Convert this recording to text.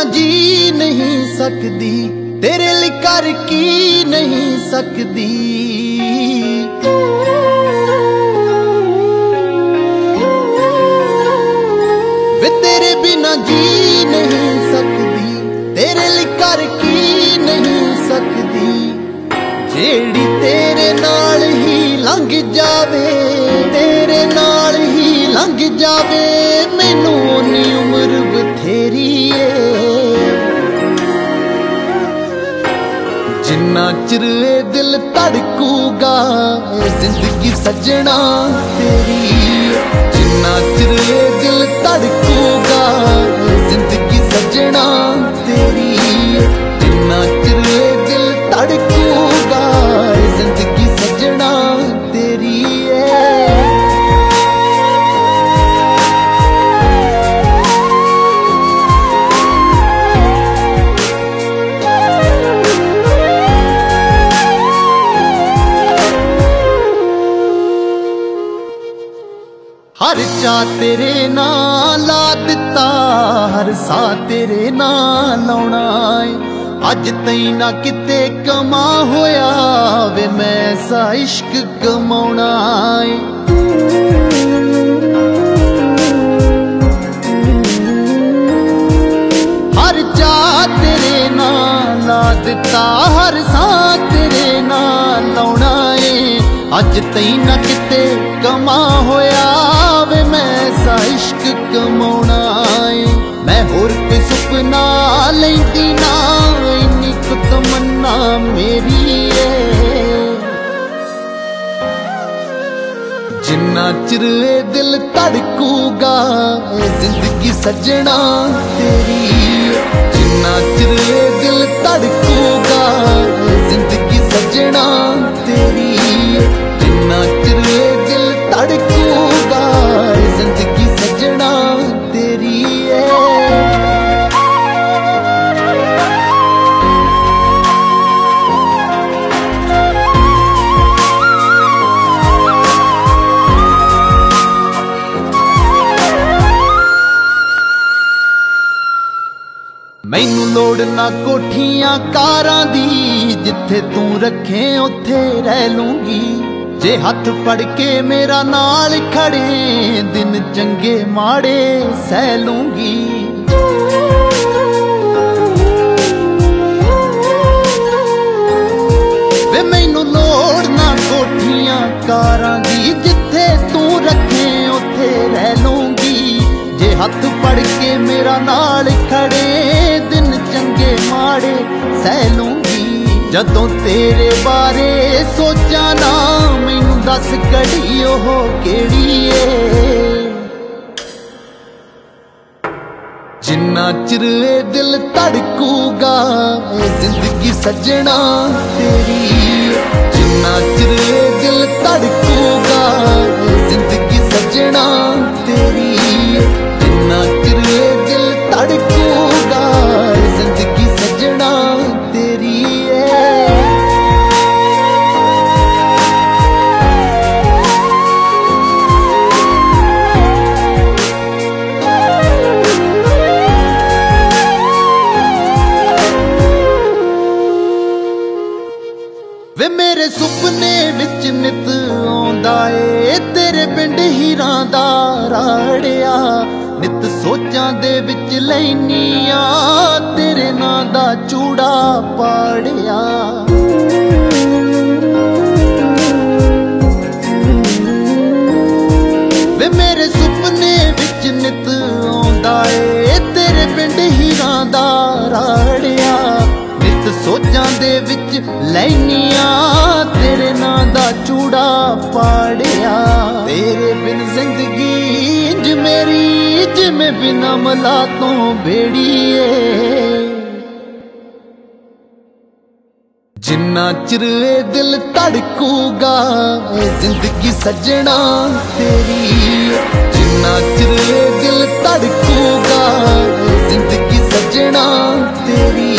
बिना जी नहीं सकदी, तेरे लिए कर की नहीं सकदी। वे तेरे बिना जी नहीं सकदी, तेरे लिए कर की नहीं सकदी। जेड़ी तेरे नाल ही लंघ जावे, तेरे नाल ही लंघ जावे, मैनू ओनी उम्र बथेरी है। जिन्ना चिर ए दिल धड़कूगा जिंदगी सजना तेरी, जिन्ना चिर ए दिल धड़कूगा जिंदगी सजना तेरी, जिन्ना चिर ए दिल धड़कूगा जिंदगी सजना तेरी है। हर चा तेरे नाल ला दिता, हर सा तेरे नाल लाउणा है। अज तई ना किते कमा होया वे मैं सा इश्क कमाउणा है। हर चा तेरे नाल ला दिता, हर सा तेरे नाल लाउणा है। अज तई ना किते कमा होया वे मैं सा इश्क कमाउणा है। मैं होर कोई सुपना लैंदी ना, इन्नी को तमन्ना मेरी है। जिन्ना चिर ए दिल धड़कूगा जिंदगी सजना तेरी, जिन्ना चिर ए दिल धड़कूगा जिंदगी सजना तेरी, जिन्ना चिर ए दिल धड़कूगा जिंदगी सजना तेरी है। मैनू लोड़ ना कोठियां कारां दी, जिथे तू रखे उथे रह लूंगी। जे हथ फड़ के मेरा नाल खड़े, दिन चंगे माड़े सह लूंगी। वे मैनू लोड़ ना कोठियां कारां दी, जिथे तू रखे उथे रह लूंगी। जे हथ फड़ के मेरा नाल खड़े, दिन चंगे माड़े सह लूंगी। जदों तेरे बारे सोचा ना, मैनू दस घड़ी ओह केड़ी है। जिन्ना चिर ए दिल धड़कूगा जिंदगी सजना तेरी, जिन्ना चिर ए दिल धड़कूगा जिंदगी सजना तेरी, जिन्ना चिर ए दिल धड़कूगा जिंदगी सजना तेरी है। वे मेरे सुपने विच नित आउंदा ए, तेरे पिंड हीरां दा राड़िया। नित सोचां दे विच लैनी आ, तेरे नां दा चूड़ा पाड़िया। वे मेरे सुपने विच नित आउंदा ए, तेरे पिंड हीरां दा राड़िया। नित सोचां दे विच लैनी आ, तेरे नां दा चूड़ा पाड़िया। तेरे बिन जिंदगी इंज मेरी, जिमें बिना मला तो बेड़िए। जिन्ना चिर ए दिल धड़कूगा जिंदगी सजना तेरी, जिन्ना चिर ए दिल धड़कूगा जिंदगी सजना तेरी।